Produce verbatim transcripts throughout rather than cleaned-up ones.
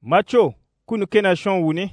Macho kunu kena shon wuni.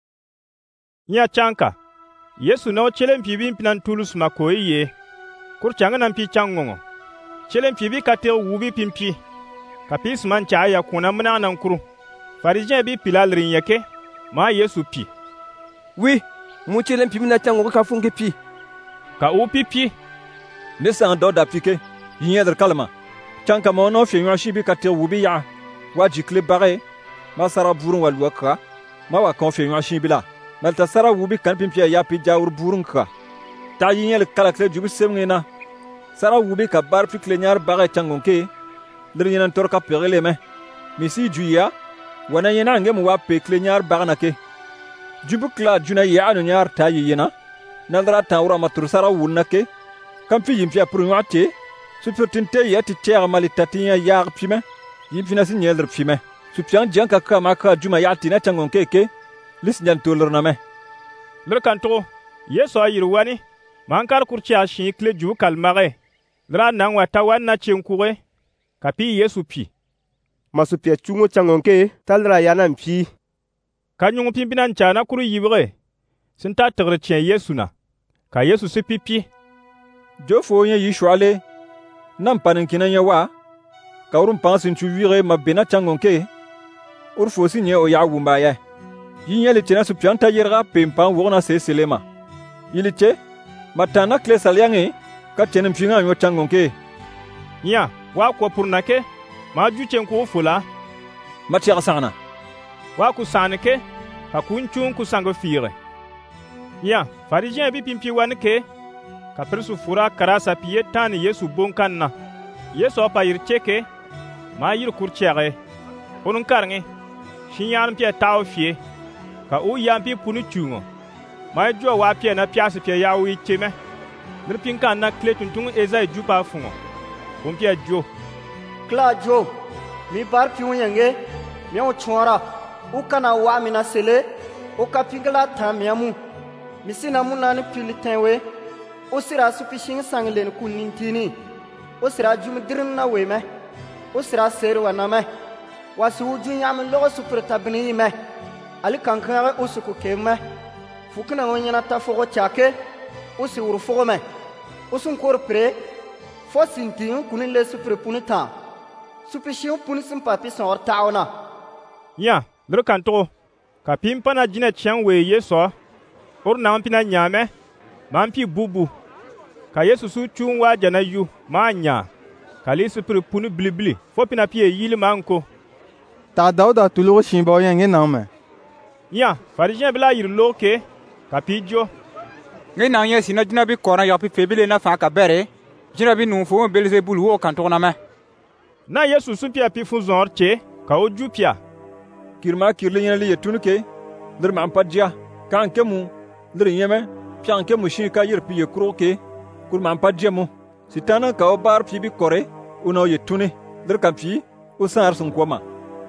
Nya chanka. Yesu na chelen pibi pinan tulus makoyi ye. Kur changa nan pi changongo. Chelen pibi kate wubi pimpi. Kapis man cha ya kuna mna nan kuru. Farisien bi pilalrin yake. Ma Yesu pi. Oui, mu chelen pibi na changongo ka funge pi. Ka u pipi. Ne san do da pike. Yinyadr kalma. Chanka mo no fi shi bi kate wubi ya. Waji kle bare. Ma sara burun walwa ka. Ma wa kon fi shi bila. Malta sara wubi kan pimpia ya pi jawur burun ka. Ta yinyel kala kle jubi semngena. Sara wubi ka bar fi kle nyar bare changonke. Lirnyan torka pegele me. Misi juya. Wana yena ngem wa pe kle nyar bagana ke. Jubu kla juna ya anu nyar ta yena. Naldra tawra matur sara wunna ke. Kam fi yimpia purun te. Supirtinte ya ti ter malitatinya yar pime. Yimpina sin yelr pime. Supian janka ka maka juma ya tina changonke ke. Lis nyan tolor na me. Lirkanto. Yesu ayiru wani. Mankar kurchi a shin kle ju kalmare. Lra nang wata wana chenkure. Kapi Yesu pi. Masupia chungo changonke talra yana mpi. Kanyungu pimpinan chana kuru yibre. Sinta tegre chen Yesu na. Ka Yesu se pipi. Jofo nye yishwale. Nam panen kinan yawa. Ka urum pansin chuwire mabena changonke. Urfo si nye oya wumbaye. Yinye le tena supian ta yerga pempan wona se selema. Yiliche. Matana kle salyange. Ka tenem finga nyo changonke. Nya. Wa kwa purnake, ma juchen ku fula. Matiya sana. Wa ku sanake, ka kunchun ku sango fire. Ya, farisien bi pimpi wanake, ka persu fura karasa piye tani Yesu bonkan na. Yesu apa yir cheke, ma yir kurchege. Punun karnge, shinyan piye tao fie, ka u yampi punu chungo. Ma jo wa piye na piase piye ya wi cheme. Nirpinkan na kletuntung eza jupa fungo. Bumpia jo. Kla jo. Mi bar piun yenge. Mi on chora. Ukana wa mina sele. Uka pingla ta miamu. Misina munani pilitenwe. Usira supishin sanglen kunintini. Usira jumdirin na weme. Usira seru waname. Wasi ujun yam logo supretabni me. Ali kankare usuku keme. Fukina wonyana ta fogo chake. Usi urufogo me. Usun korpre. Fo sintin kunin le supre punita. Supishin punisin papi son ortaona. Ya, lirkanto. Ka pimpana jina chen we Yesu. Or na mpina nyame. Mampi bubu. Ka Yesu su chun wa jana yu. Ma nya. Ka li supre punu blibli. Fo pina pie yili manko. Ta dauda tulo shimbo yenge name. Ya, farisien bila yir loke. Ka pijo. Nge na nye sina jina bi kora ya pi febile na fa ka bere. Jina bi nung fo belze bulu wo kanto na me. Na Yesu supia pi fu zorche ka oju pia. Kirma kirle nyele yetunuke. Lir ma ampadja. Kan kemu. Lir yeme. Pian kemu shin ka yir pi yekroke. Kur ma ampadja mu. Sitana ka obar pi bi kore. Uno yetune. Lir kan pi. Usar sun kwama.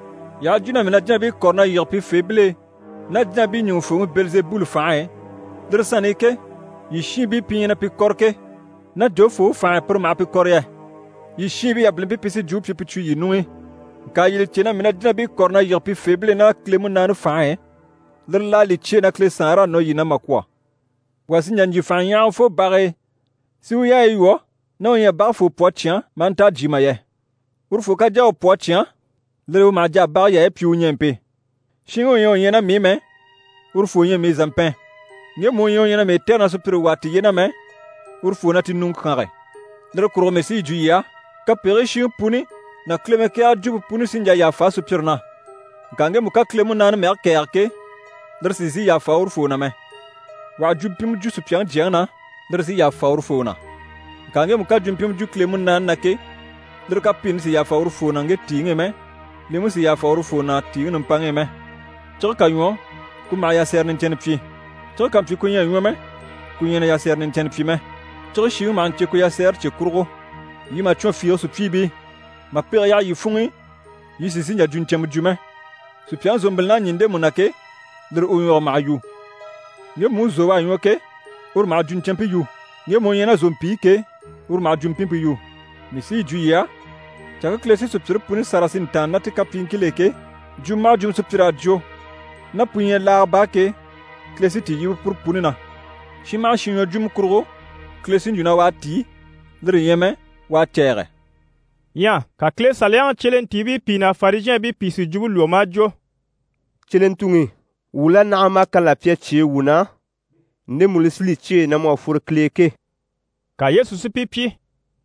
Ya jina mina jina bi korna yir pi feble. Na jina bi nung fo belze bulu fae. Lir sanike. Yishin bi pi na pi korke. Na jofo fa per ma pi korya. Yi shibi ya blimpi pisi ju pi pichu yi nui. Ka yil chena mina dina bi korna yi pi feble na klemu na nu fa e. Lir la li chena kle sara no yi na makwa. Wasi nyanji fa yan fo bare. Si u ya yi wo, na u ya ba fo po tian, man ta jima ye. Ur fo ka ja o po tian, lir u ma ja ba ya e pi u nyempe. Shin u yon yena mi me, ur fo yen mi zampen. Nye mo yon yena me terna supiri wati yena me, urfu na ti nung kare. Lere kuro mesi ju ya, ka pere shi puni, na kleme ke a jubu puni sinja ya fa supirna. Gange muka klemu na mer ke arke, lere si zi ya fa urfu na me. Wa jupim ju supian jana, lere si ya fa urfu na. Gange muka jumpim ju klemu na na ke, lere ka pin si ya fa urfu na nge tinge me, limu si ya fa urfu na tinge mpange me. Chok ka yuo, kuma ya ser nin pi. Chok ka pi kunya yuo me, kunya ya ser nin pi me. Chok shi man che ku ya ser che kurgo. Yi ma chon fiyo su pibi. Ma pere ya yi fungi. Yi si sinya jun chem jume. Su pian zombel na nyinde munake. Lir u yor ma yu. Nge mu zo wa yu ke. Ur ma jun chem pi yu. Nge mu yena zompi ke. Ur ma jun pi yu. Mi si ju ya. Chaka klesi su psir puni sarasin tan na te kapin kileke. Juma jum suptira jo. Na punye la ba ke klesi ti yibu pur punina. Shima shinyo jum kurgo klesi juna wa ti lir yeme wa tere. Ya ka kle salyan chelen tibi pina Pharisien bi pisi jubu loma jo. Chelen tungi wula naama kala pia che wuna ne mulisli che na mo fur kleke. Ka Yesu si pipi.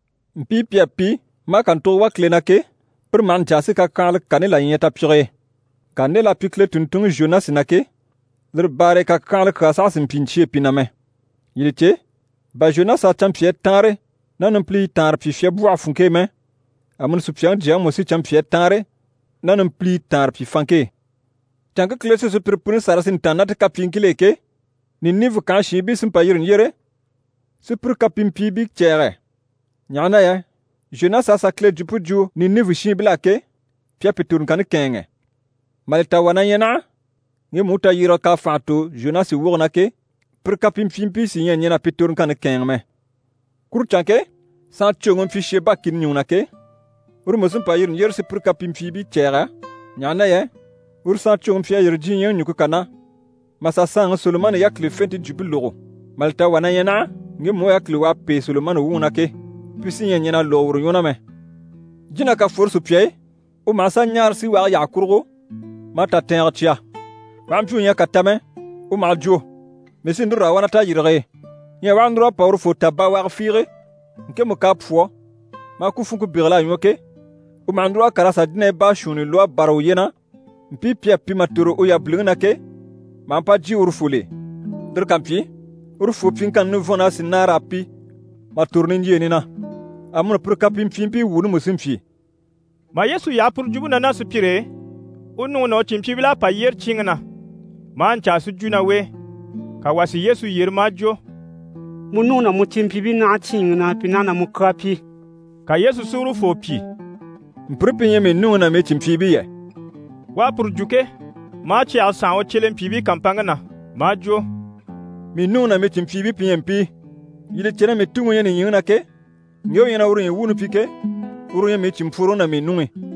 Mpi pia pi ma kan to wa klena ke per man jasi ka kal kanela yeta pire. Kanela pikle tuntung Jonas nake lir bare ka kal ka sa sim pinche piname. Yilite ba Jonas a champie tare nanon pli tar pi fie bua funke me. Amun supsiang dia mo si champie tare nanon pli tar pi fanke. Tanka klese su pirpun sarasin tanat ka pinkile ke ni nivu kan shibi sim payirin yere super ka pimpi bi chere. Nyana ya Jonas a sa kle jupu ju ni nivu shibla ke pia piturun kan kenge. Malta wana yena nge muta yiro ka fato Jonas wurna ke per ka pimpi si yen yena piturun kan kenge. Kur chanke sa chongon fi sheba kin nyuna ke ur musun payirin yer se per ka pimpi bi chere. Nyana ya ur sa chongon fi yer jinyen nyuku kana masa sang Solomon yakli fenti jubilogo. Malta wana yena nge mo yakli wa pe Solomon wuna ke pisi yen yena lowru yona me. Jina ka forsu pie o masa nyar si wa yakurgo mata tentia. Wampu nya katame o maljo. Mesi ndura wana ta yire. Nya wandura paur fo taba wa fire. Nke mo kapfo. Ma ku funku birla nyoke. O mandura karasa dine ba shuni lo baro yena. Mpi pia pi maturo o ya blingna ke. Ma pa ji urfule. Der kampi. Urfu pinkan nu vona sinara pi. Ma turnin yenina. Amun pur kapim pimpi wunu musimfi. Ma Yesu ya pur jubu na nasu pire. Unu no chimpi bila pa yer chingna. Man cha su juna we. Ka wasi Yesu yer majo. Munu na mu chimpi bi na chingna pinana mu kapi. Ka Yesu suru fo pi. Mpurpi yeme nu na me chimpi bi ye. Wa pur juke. Ma chi al san o chelen pibi kampangana. Majo. Mi nu na me chimpi bi pimpi. Ile chene me tungu yene yina ke. Ngyo yena uru ye wunu pike. Uru ye me chimpuru na me nungi.